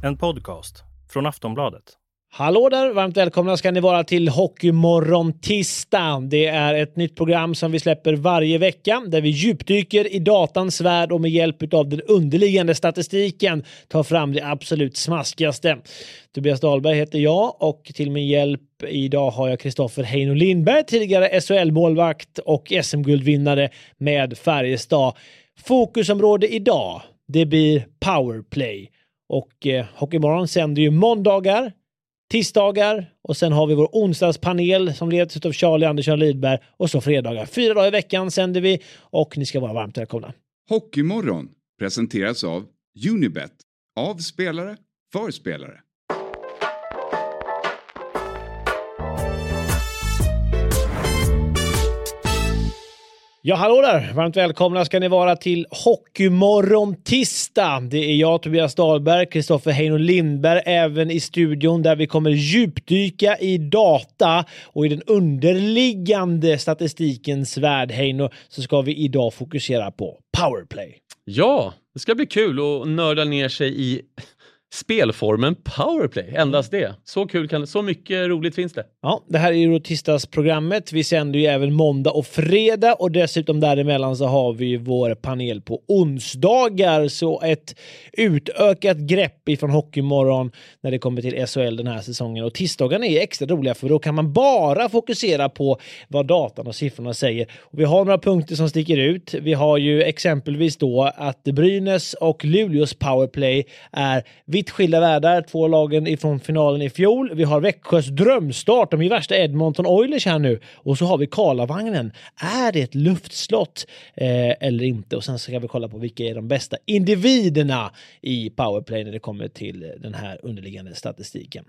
En podcast från Aftonbladet. Hallå där, varmt välkomna ska ni vara till Hockeymorgon tisdag. Det är ett nytt program som vi släpper varje vecka där vi djupdyker i datans värld och med hjälp av den underliggande statistiken tar fram det absolut smaskigaste. Tobias Dahlberg heter jag och till min hjälp idag har jag Kristoffer Heino Lindberg, tidigare SHL-målvakt och SM-guldvinnare med Färjestad. Fokusområde idag, det blir powerplay. Och Hockeymorgon sänder ju måndagar, tisdagar och sen har vi vår onsdagspanel som leds av Charlie Andersson Lidberg och så fredagar. 4 dagar i veckan sänder vi och ni ska vara varmt välkomna. Hockeymorgon presenteras av Unibet, av spelare för spelare. Ja, hallå där! Varmt välkomna ska ni vara till Hockeymorgon tisdag. Det är jag, Tobias Dahlberg, Kristoffer Heino Lindberg, även i studion där vi kommer djupdyka i data och i den underliggande statistikens värld, Heino, så ska vi idag fokusera på powerplay. Ja, det ska bli kul att nörda ner sig i spelformen powerplay. Endast det. Så kul kan det. Så mycket roligt finns det. Ja, det här är ju tisdagsprogrammet. Vi sänder ju även måndag och fredag och dessutom däremellan så har vi vår panel på onsdagar. Så ett utökat grepp ifrån Hockeymorgon när det kommer till SHL den här säsongen. Och tisdagarna är extra roliga för då kan man bara fokusera på vad datan och siffrorna säger. Och vi har några punkter som sticker ut. Vi har ju exempelvis då att Brynäs och Luleås powerplay är vitt skilda världar, 2 lagen ifrån finalen i fjol. Vi har Växjös drömstart, de är värsta Edmonton Oilers här nu. Och så har vi Karlavagnen. Är det ett luftslott eller inte? Och sen ska vi kolla på vilka är de bästa individerna i powerplay när det kommer till den här underliggande statistiken.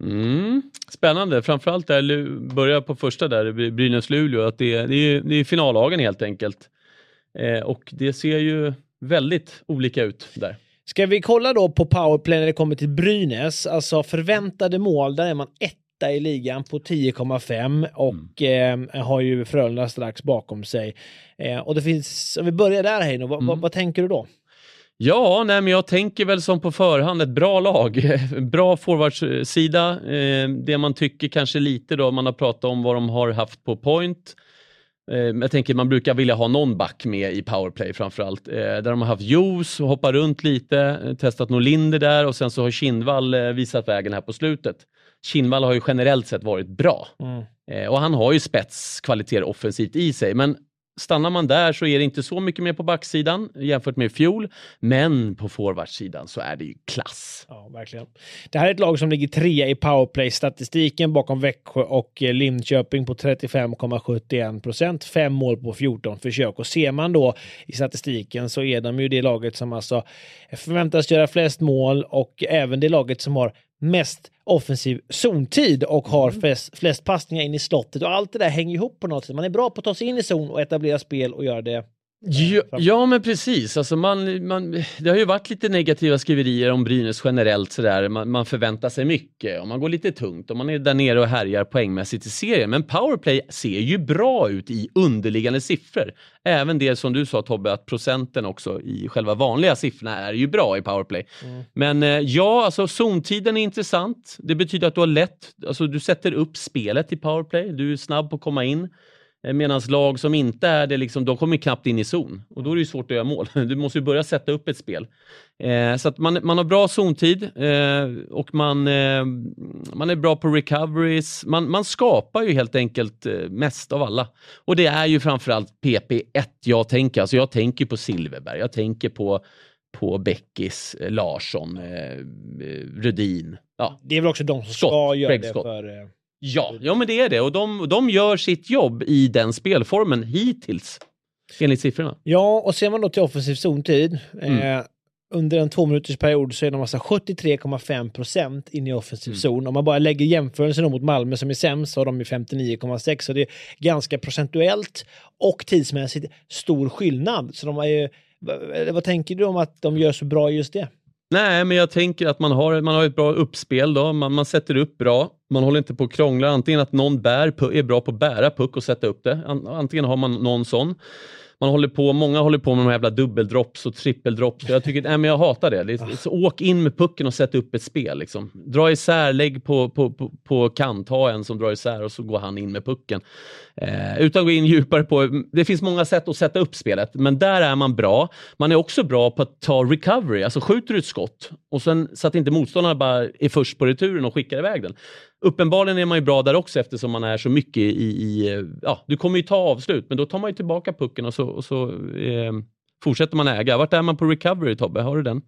Spännande, framförallt där börjar på första där, Brynäs-Luleå, att det är finallagen helt enkelt. Och det ser ju väldigt olika ut där. Ska vi kolla då på powerplay när det kommer till Brynäs? Alltså förväntade mål, där är man etta i ligan på 10,5 och har ju Frölunda strax bakom sig. Och det finns, om vi börjar där Heino, vad tänker du då? Ja, men jag tänker väl som på förhand ett bra lag, bra forwardssida, det man tycker kanske lite då, man har pratat om vad de har haft på point. Jag tänker man brukar vilja ha någon back med i powerplay framförallt. Där de har haft Jos och hoppat runt lite, testat Norlinder där och sen så har Kinnvall visat vägen här på slutet. Kinnvall har ju generellt sett varit bra. Och han har ju spetskvaliteter offensivt i sig, men stannar man där så är det inte så mycket mer på backsidan jämfört med fjol. Men på forwardsidan så är det ju klass. Ja, verkligen. Det här är ett lag som ligger 3 i powerplay-statistiken bakom Växjö och Linköping på 35,71%. 5 mål på 14 försök. Och ser man då i statistiken så är de ju det laget som alltså förväntas göra flest mål och även det laget som har mest offensiv zontid och har flest passningar in i slottet och allt det där hänger ihop på något sätt. Man är bra på att ta sig in i zon och etablera spel och göra det. Ja men precis, alltså det har ju varit lite negativa skriverier om Brynäs generellt sådär, man förväntar sig mycket och man går lite tungt och man är där nere och härjar poängmässigt i serien, men powerplay ser ju bra ut i underliggande siffror, även det som du sa Tobbe, att procenten också i själva vanliga siffrorna är ju bra i powerplay. Men ja, alltså zontiden är intressant, det betyder att du har alltså du sätter upp spelet i powerplay, du är snabb på att komma in. Medan lag som inte är det, liksom, de kommer knappt in i zon. Och då är det ju svårt att göra mål. Du måste ju börja sätta upp ett spel. Så att man har bra zontid. Och man är bra på recoveries. Man skapar ju helt enkelt mest av alla. Och det är ju framförallt PP1 jag tänker. Alltså jag tänker på Silverberg. Jag tänker på Bäckis, Larsson, Rudin. Ja. Det är väl också de som ska göra det för... Ja, men det är det. Och de gör sitt jobb i den spelformen hittills, enligt siffrorna. Ja, och ser man då till offensiv zontid, under en 2 minuters period så är de alltså 73,5% in i offensiv zon. Om man bara lägger jämförelsen mot Malmö som är sämst så har de 59,6%. Så det är ganska procentuellt och tidsmässigt stor skillnad. Så de är ju, vad tänker du om att de gör så bra just det? Nej, men jag tänker att man har ett bra uppspel då. Man sätter upp bra. Man håller inte på att krångla. Antingen att någon är bra på att bära puck och sätta upp det. Antingen har man någon sån. många håller på med de här jävla dubbeldrops och trippeldrops. Jag tycker, nej, men jag hatar det. Så åk in med pucken och sätt upp ett spel. Liksom. Dra isär, lägg på kant, ha en som drar isär och så går han in med pucken. Utan att gå in djupare på, det finns många sätt att sätta upp spelet, men där är man bra. Man är också bra på att ta recovery, alltså skjuter ut skott och sen så att inte motståndarna bara är först på returen och skickar iväg den. Uppenbarligen är man ju bra där också eftersom man är så mycket du kommer ju ta avslut, men då tar man ju tillbaka pucken och så fortsätter man äga. Vart är man på recovery, Tobbe? Har du den?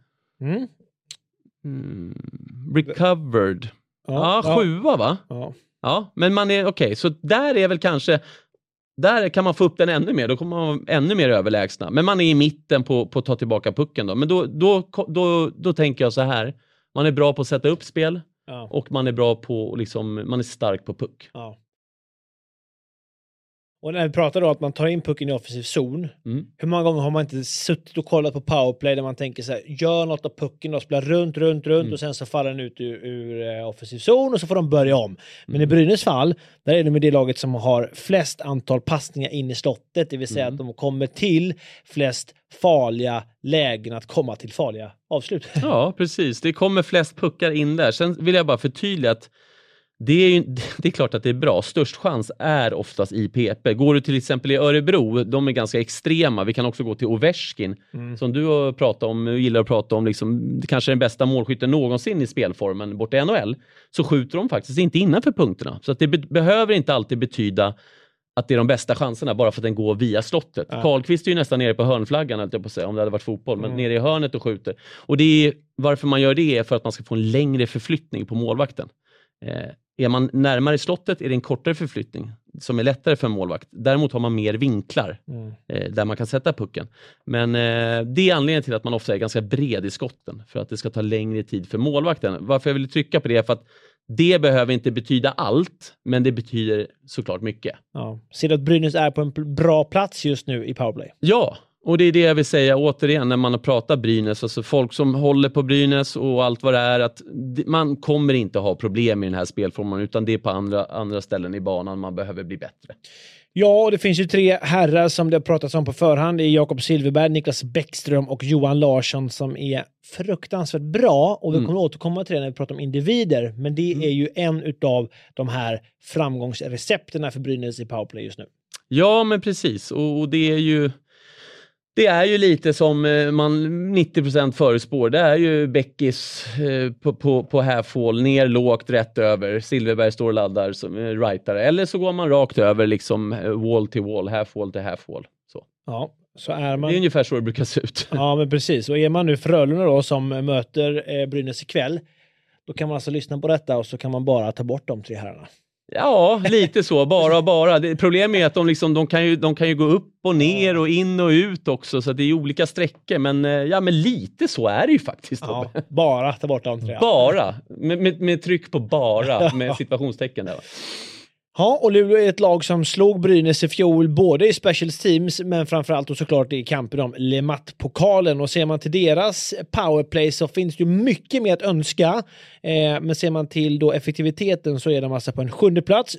Recovered. Ja, 7 va? Ja, men man är okej. Så där är väl kanske, där kan man få upp den ännu mer. Då kommer man vara ännu mer överlägsna. Men man är i mitten på att ta tillbaka pucken då. Men då tänker jag så här. Man är bra på att sätta upp spel. Ja. Och man är bra på, liksom, man är stark på puck. Ja. Och när vi pratar då att man tar in pucken i offensiv zon. Hur många gånger har man inte suttit och kollat på powerplay där man tänker så här, gör något av pucken och spelar runt och sen så faller den ut ur offensiv zon och så får de börja om. Men i Brynäs fall, där är det med det laget som har flest antal passningar in i slottet, det vill säga att de kommer till flest farliga lägen att komma till farliga avslut. Ja, precis. Det kommer flest puckar in där. Sen vill jag bara förtydliga att det är klart att det är bra. Störst chans är oftast i PP. Går du till exempel i Örebro, de är ganska extrema. Vi kan också gå till Ovechkin, som du har pratat om, gillar att prata om, liksom, det kanske är den bästa målskytten någonsin i spelformen borta i NHL. Så skjuter de faktiskt inte innanför punkterna. Så att det behöver inte alltid betyda att det är de bästa chanserna bara för att den går via slottet. Karlqvist är ju nästan nere på hörnflaggan, om det hade varit fotboll, men nere i hörnet och skjuter. Och det är, varför man gör det är för att man ska få en längre förflyttning på målvakten. Är man närmare slottet är det en kortare förflyttning som är lättare för en målvakt. Däremot har man mer vinklar där man kan sätta pucken. Men det är anledningen till att man ofta är ganska bred i skotten, för att det ska ta längre tid för målvakten. Varför jag vill trycka på det är för att det behöver inte betyda allt, men det betyder såklart mycket. Ja. Ser du att Brynäs är på en bra plats just nu i powerplay? Ja, och det är det jag vill säga återigen när man pratar Brynäs. Alltså folk som håller på Brynäs och allt vad det är, att man kommer inte ha problem i den här spelformen, utan det är på andra ställen i banan man behöver bli bättre. Ja, och det finns ju 3 herrar som det har pratats om på förhand. Det är Jakob Silfverberg, Niklas Bäckström och Johan Larsson som är fruktansvärt bra. Och vi kommer återkomma till det när vi pratar om individer. Men det är ju en utav de här framgångsrecepterna för Brynäs i powerplay just nu. Ja, men precis. Och det är ju lite som man 90% förutspår. Det är ju Bäckis på half-wall, ner lågt, rätt över. Silfverberg står och laddar som rightare. Eller så går man rakt över, liksom wall till wall, half-wall till half-wall. Så. Ja, så är man... Det är ungefär så det brukar se ut. Ja, men precis. Och är man nu Frölunda då som möter Brynäs ikväll, då kan man alltså lyssna på detta och så kan man bara ta bort de 3 herrarna. Ja, lite så. Bara. Problemet är att de kan ju gå upp och ner och in och ut också. Så det är olika sträckor. Men lite så är det ju faktiskt. Ja, bara ta bort de 3. Bara. Med tryck på bara. Med situationstecken där, va? Ja, och Luleå är ett lag som slog Brynäs i fjol både i specials teams men framförallt och såklart i kampen om Le Mat-pokalen. Och ser man till deras powerplay så finns det ju mycket mer att önska. Men ser man till då effektiviteten så är de alltså på en 7:e plats,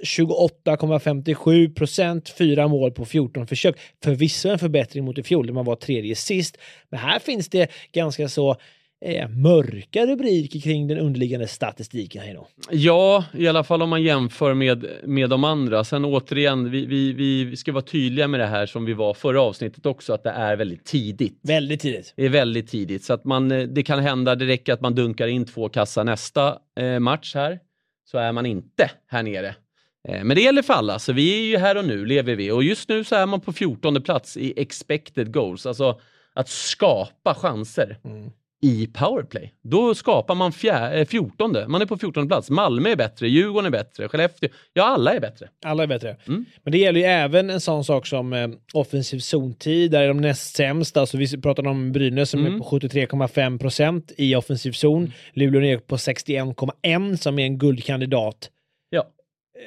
28,57%, 4 mål på 14 försök. Förvisso en förbättring mot i fjol där man var 3:e sist. Men här finns det ganska så mörka rubriker kring den underliggande statistiken här då. Ja, i alla fall om man jämför med de andra. Sen återigen, vi ska vara tydliga med det här som vi var förra avsnittet också, att det är väldigt tidigt. Väldigt tidigt. Det är väldigt tidigt, så att det kan hända, det räcker att man dunkar in 2 kassar nästa match här, så är man inte här nere. Men det gäller för alla, så vi är ju här och nu, lever vi. Och just nu så är man på 14:e plats i expected goals, alltså att skapa chanser. I powerplay. Då skapar man 14:e. Man är på 14:e plats. Malmö är bättre, Djurgården är bättre, Skellefteå. Ja, alla är bättre. Alla är bättre. Men det gäller ju även en sån sak som offensiv zontid. Där är de näst sämst. Alltså vi pratar om Brynäs som är på 73,5% i offensiv zon. Luleå är på 61,1% som är en guldkandidat. Ja.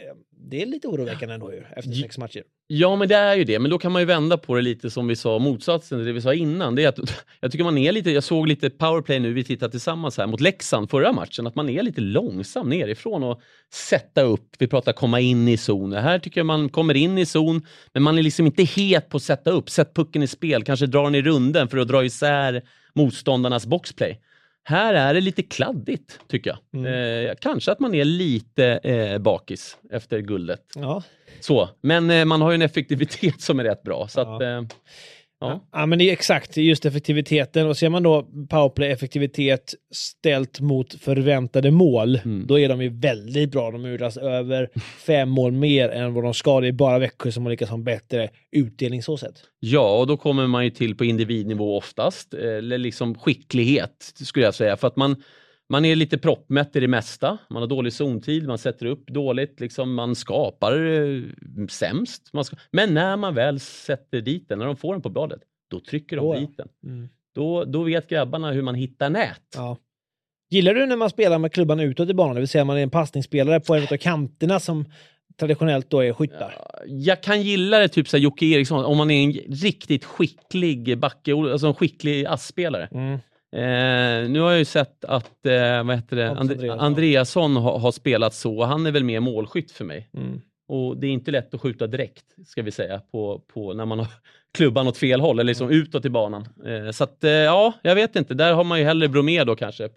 det är lite oroväckande ändå ju, efter 6 matcher. Ja, men det är ju det. Men då kan man ju vända på det lite som vi sa, motsatsen till det vi sa innan. Det är att jag tycker man är lite, jag såg lite powerplay nu, vi tittar tillsammans här mot Leksand förra matchen, att man är lite långsam nerifrån och sätta upp. Vi pratar komma in i zon. Här tycker jag man kommer in i zon, men man är liksom inte het på att sätta upp. Sätt pucken i spel, kanske dra den i runden för att dra isär motståndarnas boxplay. Här är det lite kladdigt, tycker jag. Kanske att man är lite bakis efter guldet. Ja. Så, men man har ju en effektivitet som är rätt bra. Så att, Ja, men det är exakt just effektiviteten. Och ser man då powerplay-effektivitet ställt mot förväntade mål, då är de ju väldigt bra. De gjordas över 5 mål mer än vad de ska. Det är bara Växjö som har lyckats ha en bättre utdelning så sett. Ja, och då kommer man ju till på individnivå oftast. Eller liksom skicklighet, skulle jag säga. För att man är lite proppmätt i det mesta. Man har dålig zontid, man sätter upp dåligt. Liksom man skapar sämst. Men när man väl sätter dit den, när de får den på bladet, då trycker de dit den. Då vet grabbarna hur man hittar nät. Ja. Gillar du när man spelar med klubban utåt i banan? Det vill säga man är en passningsspelare på en av kanterna som traditionellt då är skyttar. Jag kan gilla det typ så här Jocke Eriksson. Om man är en riktigt skicklig backe, alltså en skicklig assspelare. Nu har jag ju sett att Andreasson har spelat så. Han är väl mer målskytt för mig. Och det är inte lätt att skjuta direkt, ska vi säga, på när man har klubban åt fel håll eller liksom utåt i banan. Så att jag vet inte. Där har man ju hellre Bromé då kanske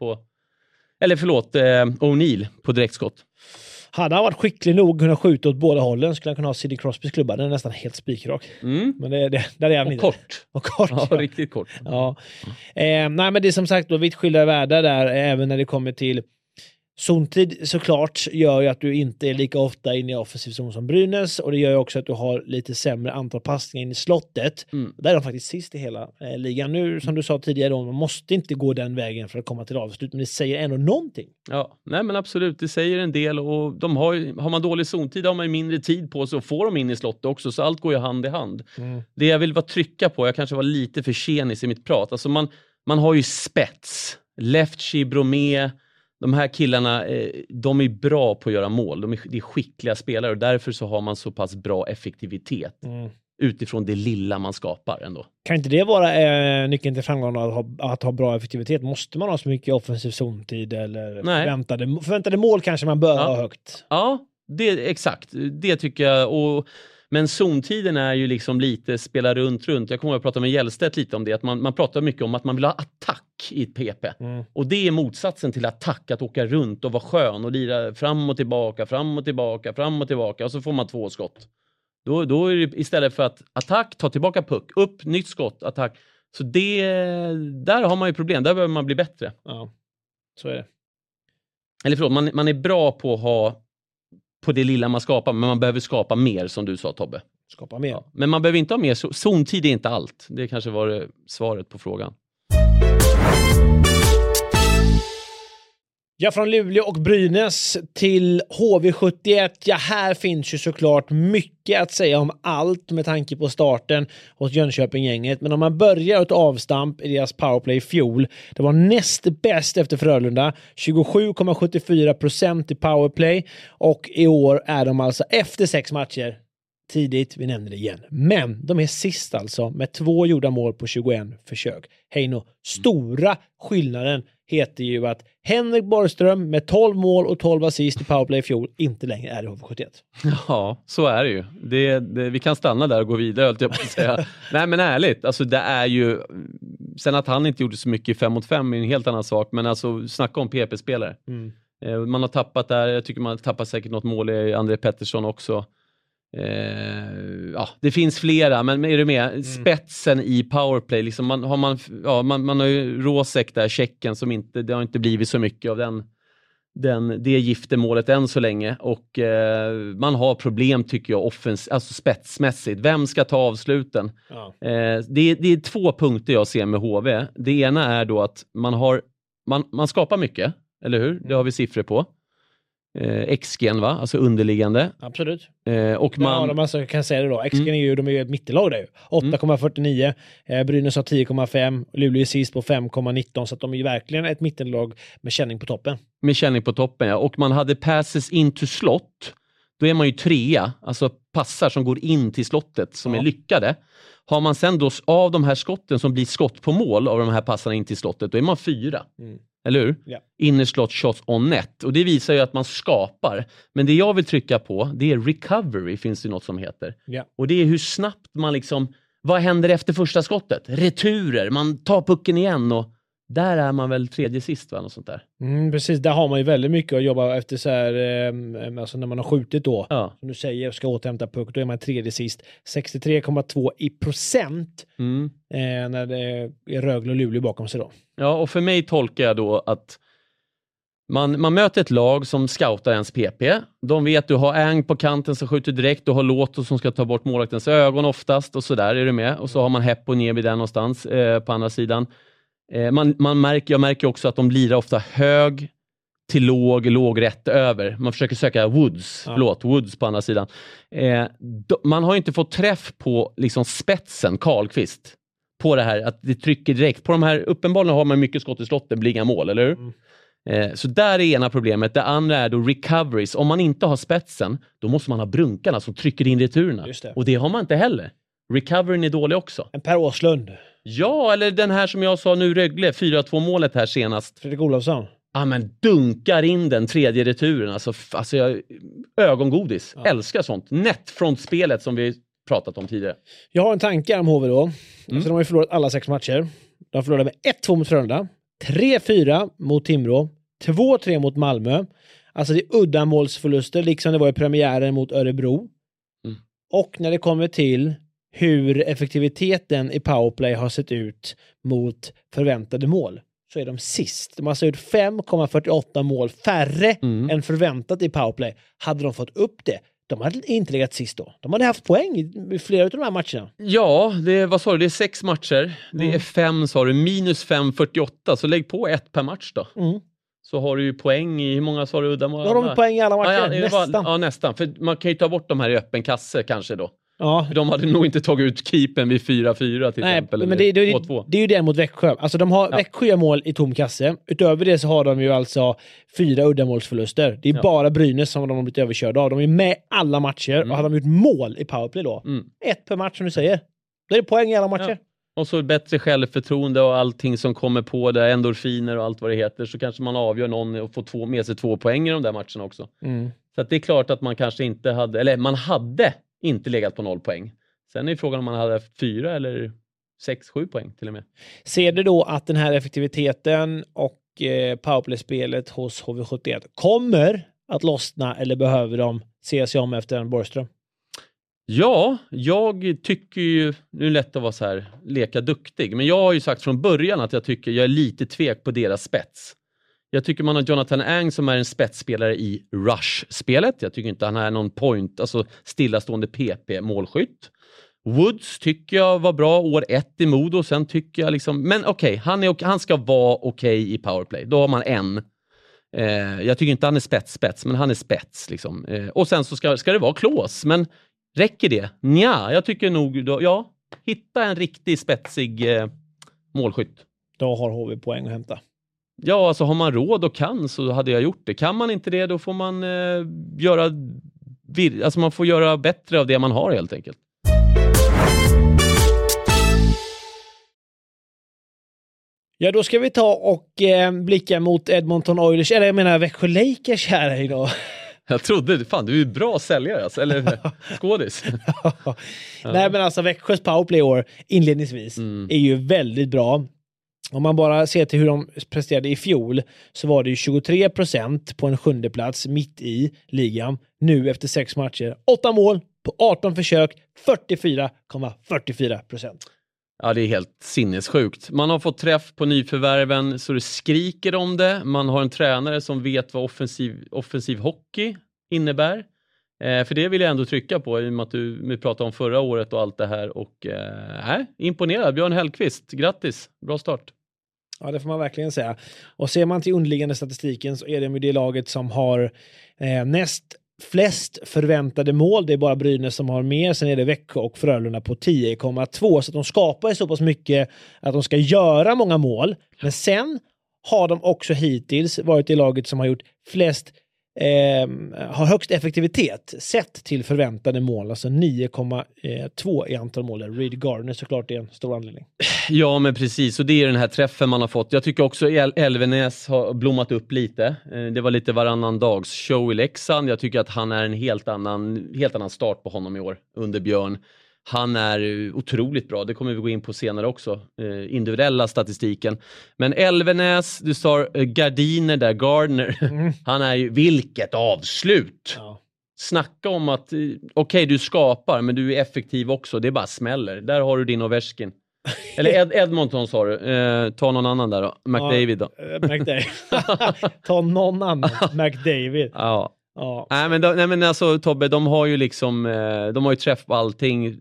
O'Neill på direktskott. Hade han varit skicklig nog att kunna skjuta åt båda hållen skulle han kunna ha Sidney Crosbys klubba. Den är nästan helt spikrak. Men där är han inte. Och kort. Ja, riktigt kort. Ja. Nej, men det är som sagt då vitt skilda världar där, även när det kommer till zontid såklart gör ju att du inte är lika ofta inne i offensiv zon som Brynäs, och det gör ju också att du har lite sämre antal passningar in i slottet. Där är de faktiskt sist i hela ligan. Nu, som du sa tidigare, man måste inte gå den vägen för att komma till avslut, men det säger ändå någonting. Ja, nej men absolut, det säger en del, och har man dålig zontid har man ju mindre tid på sig och får de in i slottet också, så allt går ju hand i hand. Det jag vill trycka på, jag kanske var lite för tjenis i mitt prat, alltså man har ju spets, Lefty, Bromé. De här killarna, de är bra på att göra mål. De är skickliga spelare och därför så har man så pass bra effektivitet utifrån det lilla man skapar ändå. Kan inte det vara nyckeln till framgång att ha bra effektivitet? Måste man ha så mycket offensiv zontid eller förväntade mål kanske man bör ha högt? Ja, exakt. Det tycker jag. Men zontiden är ju liksom lite spela runt. Jag kommer att prata med Hjellstedt lite om det. Att man pratar mycket om att man vill ha attack i ett PP. Och det är motsatsen till attack. Att åka runt och vara skön och lira fram och tillbaka. Och så får man 2 skott. Då är det istället för att attack, ta tillbaka puck. Upp, nytt skott, attack. Så där har man ju problem. Där behöver man bli bättre. Ja, så är det. Eller förlåt, man är bra på att ha på det lilla man skapar, men man behöver skapa mer, som du sa, Tobbe. Skapa mer. Ja, men man behöver inte ha mer. Zontid är inte allt. Det kanske var svaret på frågan. Ja, från Luleå och Brynäs till HV71. Ja, här finns ju såklart mycket att säga om allt med tanke på starten hos Jönköping-gänget. Men om man börjar ett avstamp i deras powerplay i fjol. Det var näst bäst efter Frölunda. 27,74% i powerplay. Och i år är de alltså efter 6 matcher tidigt, vi nämnde det igen. Men de är sist alltså med 2 gjorda mål på 21 försök. Heino, stora skillnaden heter ju att Henrik Borgström med 12 mål och 12 assist i powerplay i fjol inte längre är i HV71. Ja, så är det ju. Vi kan stanna där och gå vidare, höll jag på att säga. Nej, men ärligt, alltså det är ju... Sen att han inte gjorde så mycket i 5 mot 5 är en helt annan sak, men alltså snacka om PP-spelare. Man har tappat där, jag tycker man har tappat säkert något mål i André Pettersson också. Det finns flera, men är du med? Spetsen i powerplay, liksom man har ju Rosek där, Tjecken, som det har inte blivit så mycket av det giftermålet än så länge, och man har problem, tycker jag, alltså spetsmässigt. Vem ska ta avsluten? Det är 2 punkter jag ser med HV. Det ena är då att man skapar mycket, eller hur? Det har vi siffror på. XG'n, va? Alltså underliggande. Absolut. Och de alltså, kan säga det då. XG'n är ju, de är ju ett mittellag där ju. 8,49. Brynäs har 10,5. Luleå är sist på 5,19. Så att de är ju verkligen ett mittellag med känning på toppen. Med känning på toppen, ja. Och man hade passes into slot. då är man ju 3, alltså passar som går in till slottet som är lyckade. Har man sen då av de här skotten som blir skott på mål av de här passarna in till slottet, då är man 4. Eller hur? Ja. Innerslott shots on net. Och det visar ju att man skapar. Men det jag vill trycka på, det är recovery, finns det något som heter. Ja. Och det är hur snabbt man liksom, vad händer efter första skottet? Returer, man tar pucken igen och där är man väl 3:e sist, va? Något sånt där. Precis, där har man ju väldigt mycket att jobba efter så här, alltså när man har skjutit då. Ja. Som du säger, ska återhämta puck, då är man 3:e sist. 63,2%. När det är Rögle och Luleå bakom sig då. Ja, och för mig tolkar jag då att man möter ett lag som scoutar ens PP. De vet du har Ang på kanten som skjuter direkt. Du har Låto som ska ta bort målvaktens ögon oftast. Och så där är du med. Och så har man Hepp och Nebi där någonstans på andra sidan. Jag märker också att de lirar ofta hög till låg rätt över. Man försöker söka Woods på andra sidan. Man har inte fått träff på liksom spetsen, Karlqvist. På det här, att det trycker direkt. På de här, uppenbarligen har man mycket skott i slottet, blir inga mål, eller hur? Så där är ena problemet. Det andra är då recoveries. Om man inte har spetsen, då måste man ha brunkarna som trycker in returerna. Och det har man inte heller. Recoveryn är dålig också. En Per Åslund. Ja, eller den här som jag sa nu, Rögle, 4-2 målet här senast. Fredrik Olofsson. Ja, men dunkar in den 3:e returen. Alltså jag, ögongodis. Älskar sånt. Netfrontspelet som vi pratat om tidigare. Jag har en tanke om HV då. Alltså, de har ju förlorat alla 6 matcher. De förlorade med 1-2 mot Frölunda. 3-4 mot Timrå. 2-3 mot Malmö. Alltså det är uddamålsförluster, liksom det var i premiären mot Örebro. Och när det kommer till hur effektiviteten i powerplay har sett ut mot förväntade mål, så är de sist. De har alltså gjort 5,48 mål färre än förväntat i powerplay. Hade de fått upp det, de hade inte legat sist då. De hade haft poäng i flera av de här matcherna. Ja, vad sa du? Det är 6 matcher. Det är 5, sa du. Minus 5,48. Så lägg på 1 per match då. Så har du ju poäng i, hur många sa du? Uddamål? Då har de poäng i alla matcher. Nästan. Nästan. För man kan ju ta bort de här i öppen kasse kanske då. Ja. De hade nog inte tagit ut keepen vid 4-4 till exempel. Men det är ju det mot Växjö. Alltså Växjö gör mål i tom kasse. Utöver det så har de ju alltså 4 uddamålsförluster. Det är bara Brynäs som de har blivit överkörda av. De är med alla matcher och hade de gjort mål i powerplay då. 1 per match som du säger. Då är det poäng i alla matcher. Och så bättre självförtroende och allting som kommer på det, endorfiner och allt vad det heter, så kanske man avgör någon och får med sig 2 poäng i de där matcherna också. Så att det är klart att man kanske inte hade, eller man hade inte legat på 0 poäng. Sen är frågan om man hade haft 4 eller 6-7 poäng till och med. Ser du då att den här effektiviteten och powerplay-spelet hos HV71 kommer att lossna, eller behöver de se sig om efter en Borgström? Ja, jag tycker ju, nu är det lätt att vara så här, leka duktig, men jag har ju sagt från början att jag är lite tvek på deras spets. Jag tycker man har Jonathan Ang som är en spetsspelare i rush-spelet. Jag tycker inte han är någon point, alltså stillastående PP-målskytt. Woods tycker jag var bra år 1 i Modo, sen tycker jag liksom, men okej, han ska vara okej i powerplay. Då har man en. Jag tycker inte han är spets, men han är spets liksom. Och sen så ska det vara klås, men räcker det? Nja, jag tycker nog då, hitta en riktigt spetsig målskytt. Då har HV poäng att hämta. Ja, alltså har man råd och kan så hade jag gjort det. Kan man inte det, då får man man får göra bättre av det man har helt enkelt. Ja, då ska vi ta och blicka mot Edmonton Oilers, eller jag menar Växjö Lakers här idag. Jag trodde, fan du är bra säljare alltså, eller skådis. Nej, men alltså Växjös powerplay år inledningsvis är ju väldigt bra. Om man bara ser till hur de presterade i fjol, så var det ju 23% på en 7:e plats mitt i ligan. Nu efter 6 matcher, 8 mål på 18 försök, 44,44%. Ja, det är helt sinnessjukt. Man har fått träff på nyförvärven så det skriker om det. Man har en tränare som vet vad offensiv hockey innebär. För det vill jag ändå trycka på, i och med att vi pratade om förra året och allt det här. Och imponerad. Björn Hellqvist, grattis. Bra start. Ja, det får man verkligen säga. Och ser man till underliggande statistiken så är det med det laget som har näst flest förväntade mål. Det är bara Brynäs som har mer. Sen är det Växjö och Frölunda på 10,2. Så att de skapar så pass mycket att de ska göra många mål. Men sen har de också hittills varit det laget som har gjort flest har högst effektivitet sett till förväntade mål, alltså 9,2 i antal mål. Reed Gardner såklart är en stor anledning. Ja, men precis, och det är den här träffen man har fått. Jag tycker också Elvenäs har blommat upp lite. Det var lite varannan dags show i Leksand. Jag tycker att han är en helt annan start på honom i år under Björn. Han är otroligt bra, det kommer vi gå in på senare också, individuella statistiken. Men Elvenäs, du sa Gardiner där, Gardner, han är ju, vilket avslut! Ja. Snacka om att, okej, du skapar, men du är effektiv också, det är bara smäller. Där har du din Ovechkin. Eller Edmonton sa du, ta någon annan där då, McDavid då. McDavid. Ta någon annan, McDavid. Ja. Ja. Nej men alltså Tobbe, de har ju liksom de har ju träff på allting.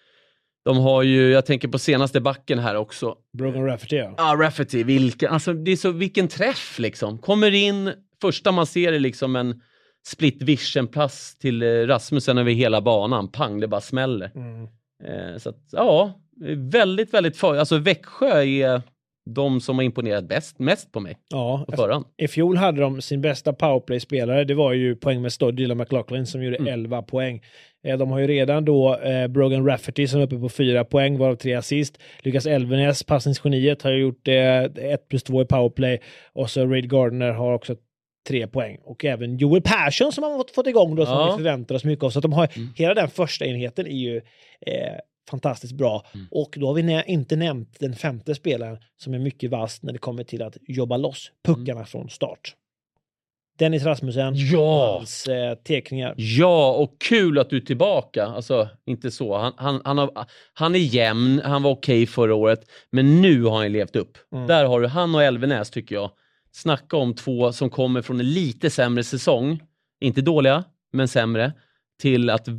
De har ju, jag tänker på senaste backen här också. Brogan Rafferty. Ja, Rafferty, vilken träff liksom. Kommer in, första man ser är liksom en split vision pass till Rasmussen över hela banan. Pang, det bara smäller. Så att, ja, väldigt, väldigt alltså Växjö är de som har imponerat mest på mig. Ja, på förhand. I fjol hade de sin bästa powerplay-spelare. Det var ju poängmästare Dylan McLaughlin som gjorde 11 poäng. De har ju redan då Brogan Rafferty som är uppe på 4 poäng, varav 3 assist. Lukas Elvenäs, passningsgeniet, har gjort 1+2 i powerplay. Och så Reed Gardner har också 3 poäng. Och även Joel Persson som har fått igång då, som vi förväntar oss mycket av. Så att de har hela den första enheten är ju fantastiskt bra. Och då har vi inte nämnt den femte spelaren som är mycket vass när det kommer till att jobba loss puckarna från start. Dennis Rasmussen, hans teckningar. Ja, och kul att du är tillbaka. Alltså, inte så. Han är jämn, han var okej förra året, men nu har han levt upp. Där har du han och Elvenäs, tycker jag. Snacka om två som kommer från en lite sämre säsong. Inte dåliga, men sämre. Till att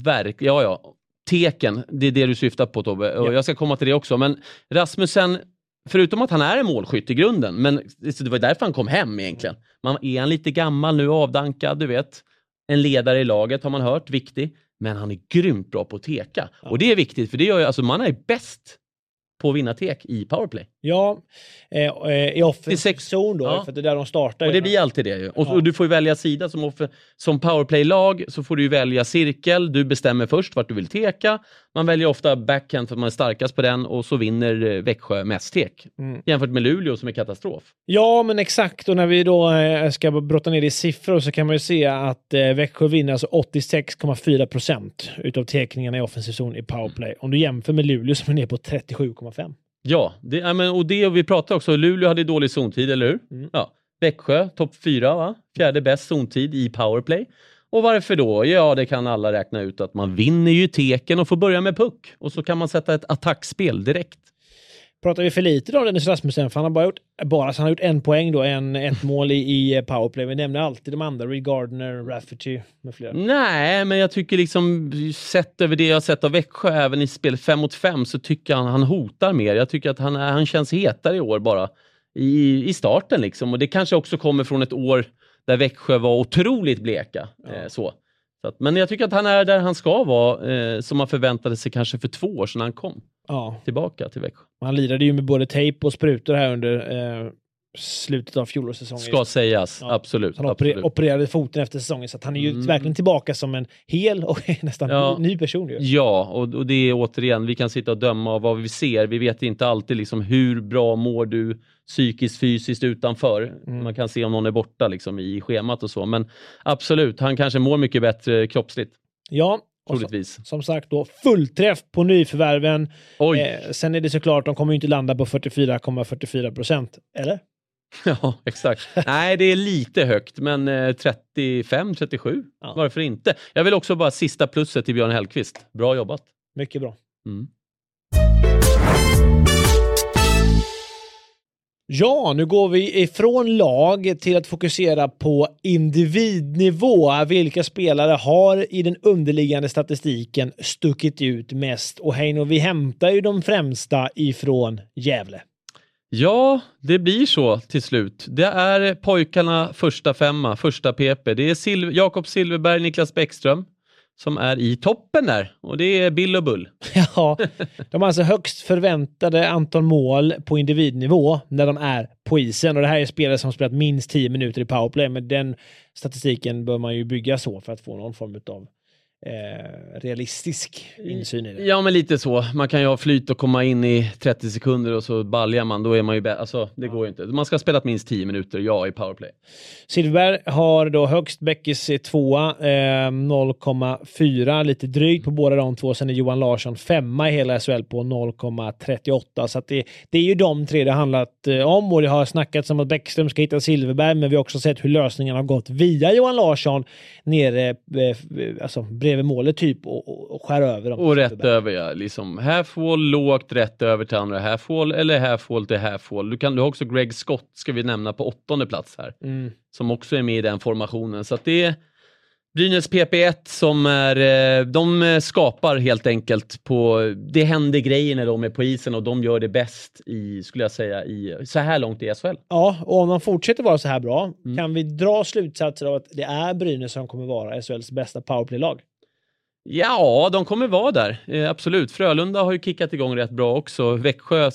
teken, det är det du syftar på, Tobbe. Och jag ska komma till det också. Men Rasmussen, förutom att han är en målskytt i grunden, men det var därför han kom hem egentligen. Är han lite gammal nu, avdankad, du vet. En ledare i laget har man hört, viktig. Men han är grymt bra på att teka. Ja. Och det är viktigt, för det gör ju, alltså man är bäst på att vinna tek i powerplay. Ja, i offensiv zon då, för det är där de startar. Och det blir alltid det ju. Och du får ju välja sida som powerplay-lag, så får du ju välja cirkel. Du bestämmer först vart du vill teka. Man väljer ofta backhand för att man är starkast på den, och så vinner Växjö mest tek. Jämfört med Luleå som är katastrof. Ja, men exakt. Och när vi då ska brotta ner det i siffror, så kan man ju se att Växjö vinner alltså 86,4% utav tekningarna i offensiv zon i powerplay. Om du jämför med Luleå som är ner på 37,5%. Ja, och det vi pratar också, Luleå hade dålig zontid, eller hur? Ja. Växjö, topp 4, va? 4:e bäst zontid i powerplay. Och varför då? Ja, det kan alla räkna ut att man vinner ju teken och får börja med puck. Och så kan man sätta ett attackspel direkt. Pratar vi för lite då, Dennis Rasmussen? För han har gjort 1 poäng då, ett mål i powerplay. Vi nämner alltid de andra, Reed Gardner, Rafferty med flera. Nej, men jag tycker liksom, sett över det jag har sett av Växjö, även i spel 5-mot-5, så tycker han hotar mer. Jag tycker att han känns hetare i år bara. I starten liksom. Och det kanske också kommer från ett år där Växjö var otroligt bleka. Så att, men jag tycker att han är där han ska vara, som man förväntade sig kanske för 2 år sedan han kom tillbaka till Växjö. Han lirade ju med både tejp och sprutor här under slutet av fjolårssäsongen. Ska sägas, absolut. Han opererade foten efter säsongen, så att han är ju verkligen tillbaka som en hel och nästan ny person. Ju. Ja, och det är återigen, vi kan sitta och döma av vad vi ser. Vi vet inte alltid liksom hur bra mår du psykiskt, fysiskt utanför. Man kan se om någon är borta liksom i schemat och så. Men absolut, han kanske mår mycket bättre kroppsligt. Ja, som sagt då, fullträff på nyförvärven. Sen är det såklart, de kommer ju inte landa på 44,44%, eller? Ja, exakt. Nej, det är lite högt, men 35-37, varför inte? Jag vill också bara sista plusset till Björn Hellqvist. Bra jobbat. Mycket bra. Ja, nu går vi ifrån lag till att fokusera på individnivå. Vilka spelare har i den underliggande statistiken stuckit ut mest? Och Heino, vi hämtar ju de främsta ifrån Gävle. Ja, det blir så till slut. Det är pojkarna första 5, första PP. Det är Jakob Silverberg, Niklas Bäckström som är i toppen där. Och det är Bill och Bull. Ja, de har alltså högst förväntade antal mål på individnivå när de är på isen. Och det här är spelare som spelat minst 10 minuter i powerplay. Men den statistiken bör man ju bygga så för att få någon form av realistisk insyn i det. Ja, men lite så. Man kan ju ha flyt och komma in i 30 sekunder och så baljar man. Då är man ju alltså, det går ju inte. Man ska ha spelat minst 10 minuter, i powerplay. Silfverberg har då högst, Bäckis är 2, 0,4, lite drygt på båda de två. Sen är Johan Larsson 5 i hela SHL på 0,38. Så att det är ju de tre det handlat om, och det har snackats om att Bäckström ska hitta Silfverberg, men vi har också sett hur lösningen har gått via Johan Larsson nere alltså bredvid målet typ och skär över dem. Och rätt över, ja. Liksom half-wall, lågt, rätt över till andra half-wall, eller half-wall till half-wall. Du har också Greg Scott, ska vi nämna, på 8:e plats här. Som också är med i den formationen. Så att det är Brynäs PP1 som är, de skapar helt enkelt det händer grejer när de är på isen, och de gör det bäst skulle jag säga, så här långt i SHL. Ja, och om de fortsätter vara så här bra, kan vi dra slutsatser av att det är Brynäs som kommer vara SHLs bästa powerplay-lag? Ja, de kommer vara där. Absolut. Frölunda har ju kickat igång rätt bra också. Växjö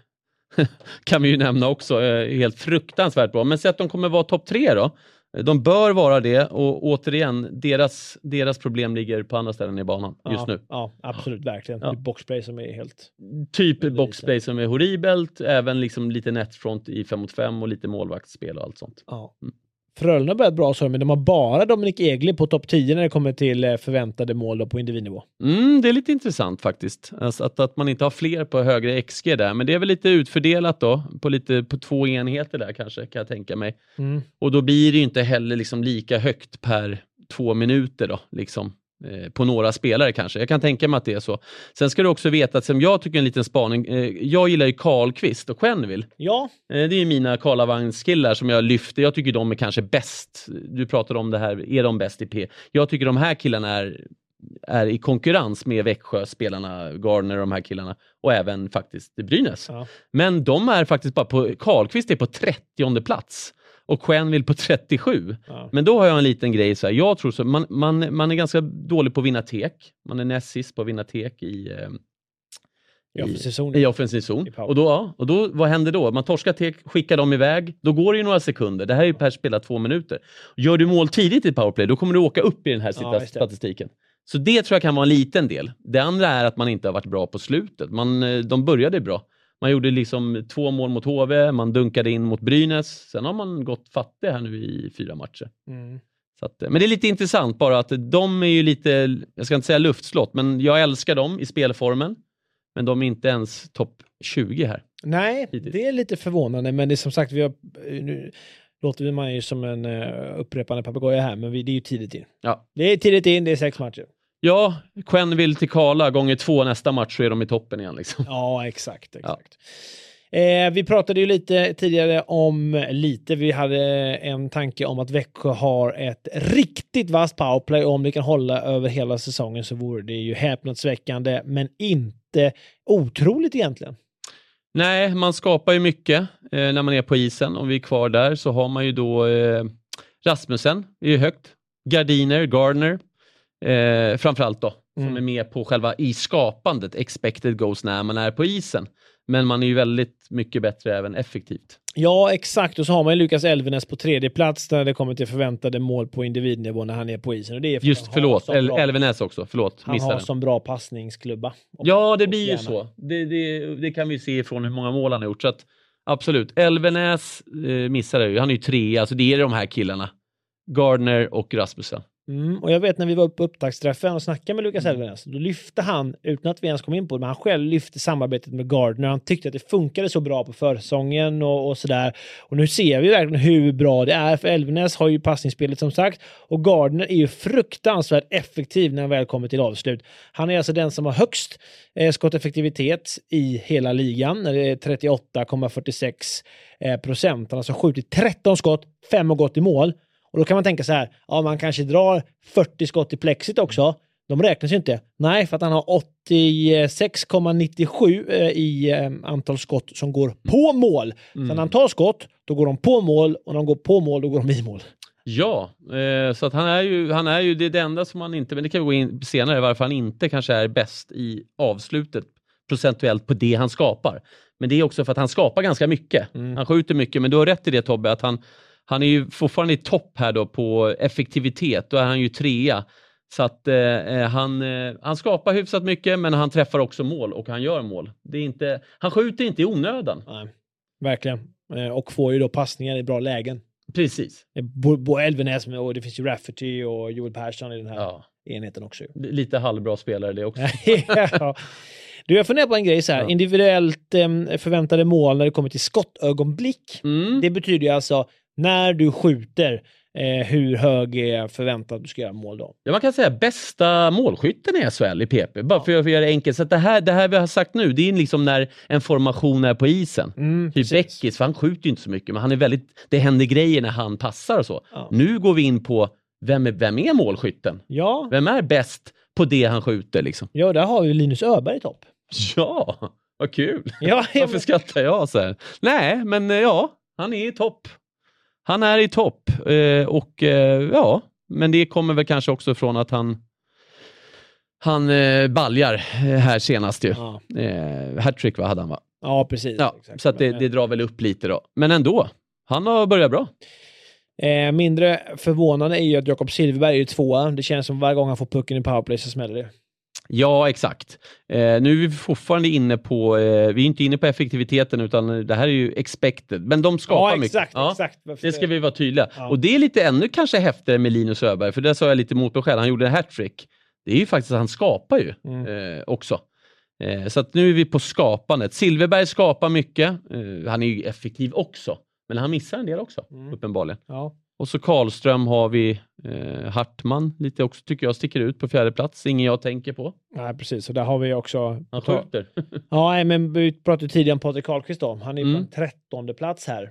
kan vi ju nämna också. Helt fruktansvärt bra. Men så att de kommer vara topp 3 då. De bör vara det, och återigen, deras problem ligger på andra ställen i banan just nu. Ja, absolut, verkligen. Ja. Typ boxplay som är helt... Boxplay som är horribelt, även liksom lite netfront i 5-mot-5 och lite målvaktsspel och allt sånt. Ja. Frölunda har börjat bra så, men de har bara Dominik Egli på topp 10 när det kommer till förväntade mål då på individnivå. Det är lite intressant faktiskt. Alltså att man inte har fler på högre XG där. Men det är väl lite utfördelat då. På 2 enheter där kanske, kan jag tänka mig. Och då blir det ju inte heller liksom lika högt per 2 minuter då. Liksom. På några spelare kanske. Jag kan tänka mig att det är så. Sen ska du också veta att, som jag tycker en liten spaning, jag gillar ju Karlqvist och Quenneville. Ja. Det är ju mina Karlavagnskillar som jag lyfter. Jag tycker de är kanske bäst. Du pratade om det här, är de bäst i P? Jag tycker de här killarna är i konkurrens med Växjö-spelarna, Gardner och de här killarna, och även faktiskt Brynäs. Ja. Men de är faktiskt bara Karlqvist är på 30:e plats. Och Quenneville på 37. Ja. Men då har jag en liten grej så här. Jag tror så. Man är ganska dålig på att vinna tek. Man är näst sist på att vinna tek i offensiv zon. Och då, vad händer då? Man torskar tek, skickar dem iväg. Då går det ju några sekunder. Det här är ju per spela 2 minuter. Gör du mål tidigt i powerplay, då kommer du åka upp i den här statistiken. Så det tror jag kan vara en liten del. Det andra är att man inte har varit bra på slutet. De började bra. Man gjorde liksom 2 mål mot HV, man dunkade in mot Brynäs. Sen har man gått fattig här nu i 4 matcher. Så att, men det är lite intressant bara att de är ju lite, jag ska inte säga luftslott, men jag älskar dem i spelformen. Men de är inte ens topp 20 här. Nej, det är lite förvånande, men det är som sagt, nu låter man ju som en upprepande papegoja här, men det är ju tidigt in. Ja. Det är tidigt in, det är 6 matcher. Ja, Quenneville till Karla gånger 2 nästa match, så är de i toppen igen liksom. Ja, exakt. Ja. Vi pratade ju lite tidigare vi hade en tanke om att Växjö har ett riktigt vasst powerplay, och om det kan hålla över hela säsongen så vore det ju häpnadsväckande, men inte otroligt egentligen. Nej, man skapar ju mycket när man är på isen. Om vi är kvar där så har man ju då Rasmussen är ju högt, Gardner framförallt då, som är med på själva i skapandet, expected goals när man är på isen. Men man är ju väldigt mycket bättre även effektivt. Ja, exakt. Och så har man ju Lukas Elvenes på 3:e plats där det kommer till förväntade mål på individnivå när han är på isen. Och det är just, förlåt, Elvenes också. Förlåt, han har som bra passningsklubba. Ja, det blir ju så. Det kan vi se från hur många mål han har gjort. Så att, absolut. Elvenes missade ju. Han är ju 3. Alltså det är de här killarna. Gardner och Rasmussen. Och jag vet när vi var på upptaktsträffen och snackade med Lukas Elvenes, då lyfte han, utan att vi ens kom in på det, men han själv lyfte samarbetet med Gardner. Han tyckte att det funkade så bra på försäsongen och sådär. Och nu ser vi verkligen hur bra det är, för Elvenes har ju passningsspelet som sagt, och Gardner är ju fruktansvärt effektiv när han väl kommer till avslut. Han är alltså den som har högst skotteffektivitet i hela ligan, när det är 38,46%. Han har alltså skjutit 13 skott, 5 har gått i mål. Och då kan man tänka så här, ja, man kanske drar 40 skott i plexit också. De räknas ju inte. Nej, för att han har 86,97 i antal skott som går på mål. Så när han tar skott, då går de på mål, och när de går på mål, då går de i mål. Ja, så att han är ju det enda som man inte, men det kan vi gå in senare, varför han inte kanske är bäst i avslutet procentuellt på det han skapar. Men det är också för att han skapar ganska mycket. Han skjuter mycket, men du har rätt i det Tobbe, att han är ju fortfarande i topp här då på effektivitet. Då är han ju 3. Så att han skapar hyfsat mycket, men han träffar också mål och han gör mål. Det är inte, han skjuter inte i onödan. Nej, verkligen. Och får ju då passningar i bra lägen. Precis. Bo Elvenäs och det finns ju Rafferty och Joel Persson i den här enheten också. Lite halvbra spelare det också. Ja. Du, jag funderar på en grej så här. Individuellt förväntade mål när det kommer till skottögonblick. Det betyder ju alltså när du skjuter, hur hög är förväntat att du ska göra mål då? Ja, man kan säga bästa målskytten i SHL i PP. Bara för att göra det enkelt. Så att det här vi har sagt nu, det är liksom när en formation är på isen. Typ Beckis, för han skjuter ju inte så mycket. Men han är det händer grejer när han passar och så. Ja. Nu går vi in på vem är målskytten? Ja. Vem är bäst på det han skjuter liksom? Ja, där har vi Linus Öberg i topp. Ja, vad kul. Varför skrattar jag så här? Nej, men han är i topp. Han är i topp men det kommer väl kanske också från att han baljar här senast ju. Ja. Hattrick hade han va? Ja, precis. Ja, exakt. Så att det drar väl upp lite då. Men ändå, han har börjat bra. Mindre förvånande är ju att Jakob Silfverberg är ju 2. Det känns som varje gång han får pucken i powerplay så smäller det. Ja, exakt. Nu är vi fortfarande inne på, vi är inte inne på effektiviteten utan det här är ju expected. Men de skapar mycket. Exakt. Det ska vi vara tydliga. Ja. Och det är lite ännu kanske häftigare med Linus Öberg, för det sa jag lite mot mig själv. Han gjorde en hattrick. Det är ju faktiskt att han skapar ju också. Så att nu är vi på skapandet. Silfverberg skapar mycket. Han är ju effektiv också. Men han missar en del också, uppenbarligen. Ja. Och så Karlström har vi Hartman lite också, tycker jag sticker ut på 4:e plats. Ingen jag tänker på. Nej, precis. Och där har vi också... Han skjuter. Ja, men vi pratade tidigare om Patrik Karlqvist då. Han är på en 13:e plats här.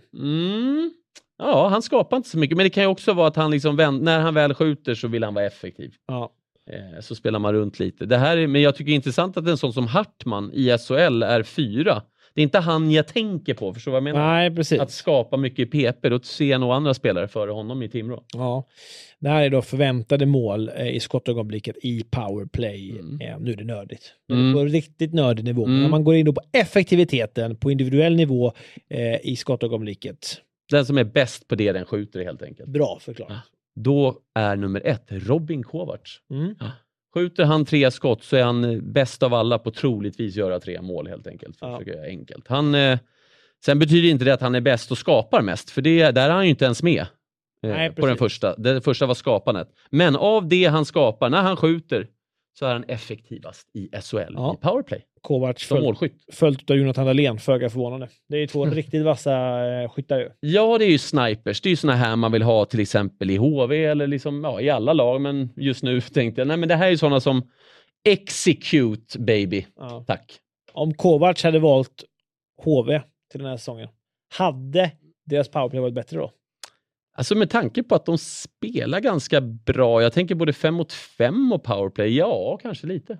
Ja, han skapar inte så mycket. Men det kan ju också vara att han liksom, när han väl skjuter så vill han vara effektiv. Ja. Så spelar man runt lite. Men jag tycker det är intressant att en sån som Hartman i SHL är 4. Det är inte han jag tänker på, förstår vad jag menar? Nej, precis. Att skapa mycket i PP, då ser jag nog andra spelare före honom i Timrå. Ja, det här är då förväntade mål i skottögonblicket i powerplay. Nu är det nördigt. Det är på riktigt nördig nivå. När man går in då på effektiviteten på individuell nivå i skottögonblicket. Den som är bäst på det, den skjuter helt enkelt. Bra förklarat. Ja. Då är nummer 1 Robin Kovacs. Ja. Skjuter han 3 skott så är han bäst av alla på troligtvis göra 3 mål helt enkelt. För att göra enkelt. Sen betyder inte det att han är bäst och skapar mest. För där är han ju inte ens med. Nej, på den första. Den första var skapandet. Men av det han skapar, när han skjuter, så är han effektivast i SHL i powerplay. Kovacs följt av Jonathan Dahlén, föga förvånande. Det är ju 2 riktigt vassa skyttar ju. Ja, det är ju snipers. Det är ju såna här man vill ha till exempel i HV eller liksom, i alla lag. Men just nu tänkte jag, nej men det här är ju såna som execute baby. Ja. Tack. Om Kovacs hade valt HV till den här säsongen, hade deras powerplay varit bättre då? Alltså med tanke på att de spelar ganska bra. Jag tänker både 5-mot-5 och powerplay. Ja, kanske lite.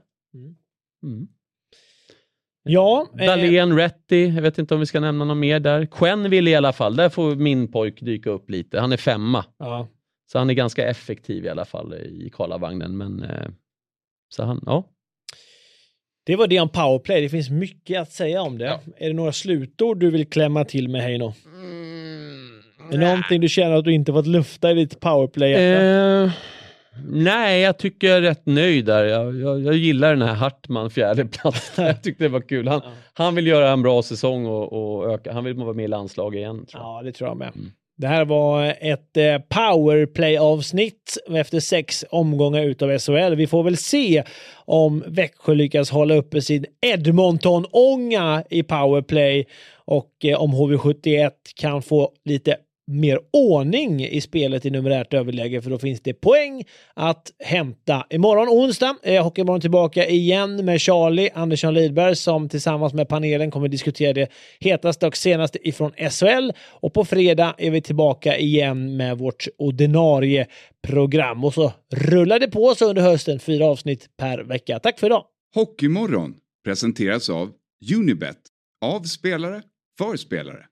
Ja. Dahlén, Retty. Jag vet inte om vi ska nämna något mer där. Quen vill i alla fall. Där får min pojk dyka upp lite. Han är 5. Ja. Så han är ganska effektiv i alla fall i Karlavagnen. Men så han, Det var det om powerplay. Det finns mycket att säga om det. Ja. Är det några slutord du vill klämma till med Heino? Är det någonting du känner att du inte fått lufta i ditt powerplay? Nej, jag tycker jag är rätt nöjd där. Jag gillar den här Hartman 4:e plats. Jag tyckte det var kul. Han vill göra en bra säsong och öka. Han vill vara med i landslaget igen. Tror jag. Ja, det tror jag med. Det här var ett powerplay-avsnitt efter 6 omgångar utav SHL. Vi får väl se om Växjö lyckas hålla uppe sin Edmonton-ånga i powerplay och om HV71 kan få lite mer ordning i spelet i numerärt överläge, för då finns det poäng att hämta. Imorgon onsdag är Hockeymorgon tillbaka igen med Charlie Andersson Lidberg som tillsammans med panelen kommer diskutera det hetaste och senaste ifrån SHL, och på fredag är vi tillbaka igen med vårt ordinarie program, och så rullar det på så under hösten 4 avsnitt per vecka. Tack för idag! Hockeymorgon presenteras av Unibet, av spelare för spelare.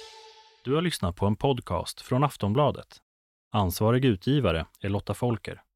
Du har lyssnat på en podcast från Aftonbladet. Ansvarig utgivare är Lotta Folker.